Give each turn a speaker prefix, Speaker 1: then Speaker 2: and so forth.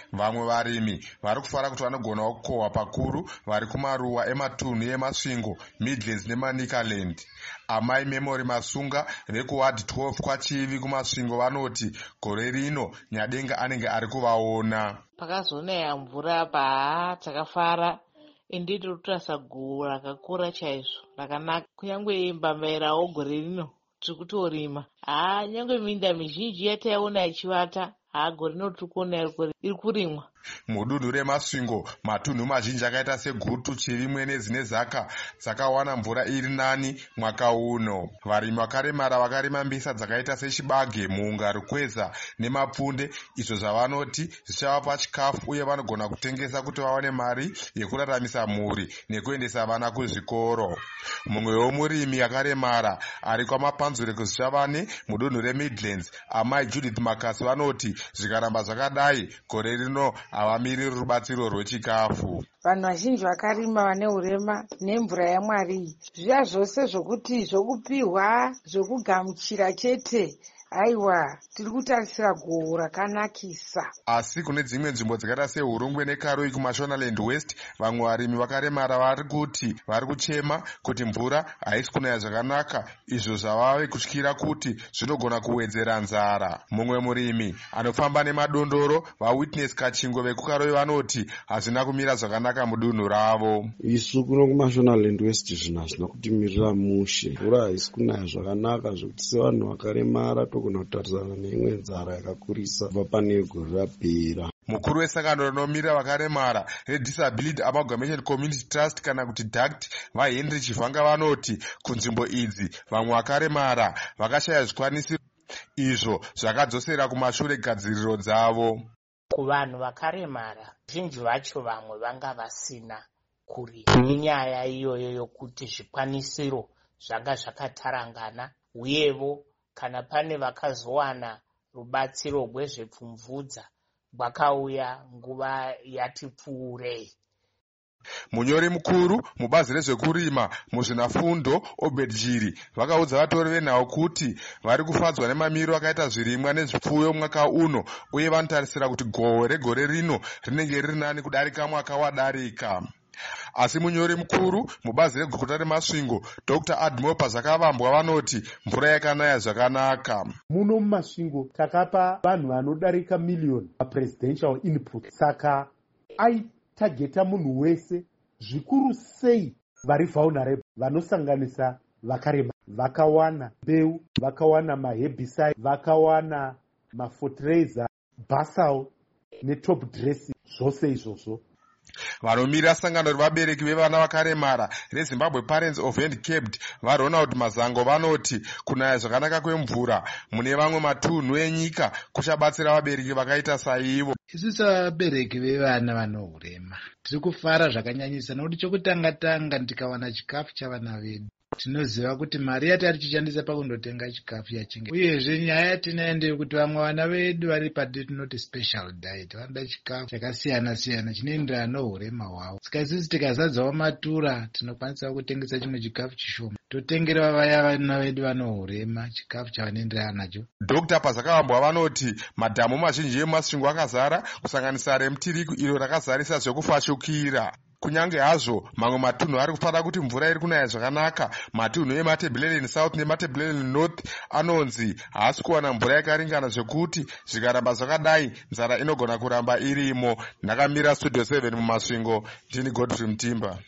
Speaker 1: Vamwe varimi vari kufara kuti vanogonawo kukohwa pakuru vari kumaruwa ematunhu emasvingo, Midlands neManicaland. Amai Memory Masunga vekuward 12 kwaChivi kumasvingo vanoti gore rino Nyadenga anenge ari kuvaona.
Speaker 2: Pakazonaya mvura apa takafara ende tiri kutarisa guhu rakakura chaizvo rakanaka. Kunyange mbambairawo gore rino tiri kutorima. Nyange minda mizhinji yataiona ichivata gore rino tiri kuona iri kurimwa.
Speaker 1: Mudunhu remasvingo matunhu mazhinji akaita seGutu, Chirimwe nedzine Zaka dzakawana mvura iri nani mwaka uno. Varimi vakaremara vakarima mbisa dzakaita seChibage, Muunga, Rukweza neMapfunde, izvo zvavanoti zvichavapa chikafu uye vanogona kutengesa kuti vawane mari yekuraramisa mhuri nekuendesa vana kuzvikoro. Mumwewo murimi akaremara ari kwamapanzure kuzvichavane mudunhu reMidlands, amai Judith Makasi vanoti zvikaramba zvakadai gore rino havamiriri rubatsiro rwechikafu.
Speaker 3: Vanhu vazhinji vakarima vane urema nemvura yaMwari, zviya zvose zvokuti zvokupihwa zvokugamuchira chete, aiwa tiri kutarisira guhu rakanakisa.
Speaker 1: Asi kune dzimwe nzvimbo dzakaita seHurungwe neKaroi kuMashonaland West, vamwe varimi vakaremara vari kuti vari kuchema kuti mvura haisi kunaya zvakanaka, izvo zvavave kutyira kuti zvinogona kuwedzera nzara. Mumwe murimi anofamba nemadondoro, vaWitness Kachingwe vekuKaroi vanoti hazvina kumira zvakanaka mudunhu ravo.
Speaker 4: Isu kuno kuMashonaland West zvinhu hazvina kutimirira mushe, mvura haisi kunaya zvakanaka zvokuti sevanhu vakaremara togona kutarisana neimwe nzara yakakurisa kubva pane gore rapera.
Speaker 1: Mukuru wesangano rinomira vakaremara reDisability Amalgamation Community Trust kana kuti DACT, vaHenry Chivhanga vanoti kunzvimbo idzi vamwe vakaremara vakashaya zvikwanisiro, izvo zvakadzosera kumashure gadziriro dzavo.
Speaker 5: Kuvanhu vakaremara zhinji vacho vamwe vanga vasina kurima nenyaya iyoyo yokuti zvikwanisiro zvanga zvakatarangana, uyevo kana pane vakazowana rubatsiro rwezvepfumvudza rwakauya nguva yati pfuurei.
Speaker 1: Munyori mukuru mubazi rezvekurima muzvinafundo Obed Jiri vakaudza vatori venhau kuti vari kufadzwa nemamiro akaita zvirimwa nezvipfuyo mwaka uno, uye vanotarisira kuti gohwo regore rino rinenge riri nani kudarika mwaka wadarika. Asi munyori mukuru mubazi reguta remasvingo Dr. Admopa Zakavambwa vanoti mvura yakanaya zvakanaka.
Speaker 6: Muno mumasvingo takapa vanhu vanodarika miliyoni presidential input, saka aitageta munhu wese, zvikuru sei vari vulnerable vanosanganisa vakarema. Vakawana mbeu, vakawana maherbicide, vakawana mafertilizer, basal netop dressing, zvose izvozvo.
Speaker 1: Vanomira sangano revabereki vevana vakaremara reZimbabwe Parents of Handicapped vaRonald Mazango vanoti kunaya zvakanaka kwemvura mune vamwe matunhu enyika kuchabatsira vabereki vakaita saivo.
Speaker 7: Isu sevabereki vevana vano urema tiri kufara zvakanyanyisa, nokuti chokutanga tikawana chikafu chavana vedu tinoziva kuti mari yatari tichishandisa pakundotenga chikafu yachinge. Uyezve nyaya yatinayo ndeyekuti vamwe vana vedu vari patinoti special diet, vanoda chikafu chakasiyana siyana chinoenderana nourema hwavo. Saka isusu tikazadzawo matura tinokwanisa kutengesa chimwe chikafu chishoma totengera vaya vana vedu vano urema chikafu chavanoenderana nacho.
Speaker 1: Dr. Pazakavambwa vanoti madhamu mazhinji emasvingo akazara kusanganisa reMutiriku iro rakazarisa zvekufashukira. Kunyange hazvo mamwe matunhu ari kufara kuti mvura iri kunaya zvakanaka, matunhu eMatabeleland South neMatabeleland North anonzi haasi kuwana mvura yakaringana zvekuti zvikaramba zvakadai nzara inogona kuramba irimo. Ndakamira Studio 7 mumasvingo, ndini Godfrey Mutimba.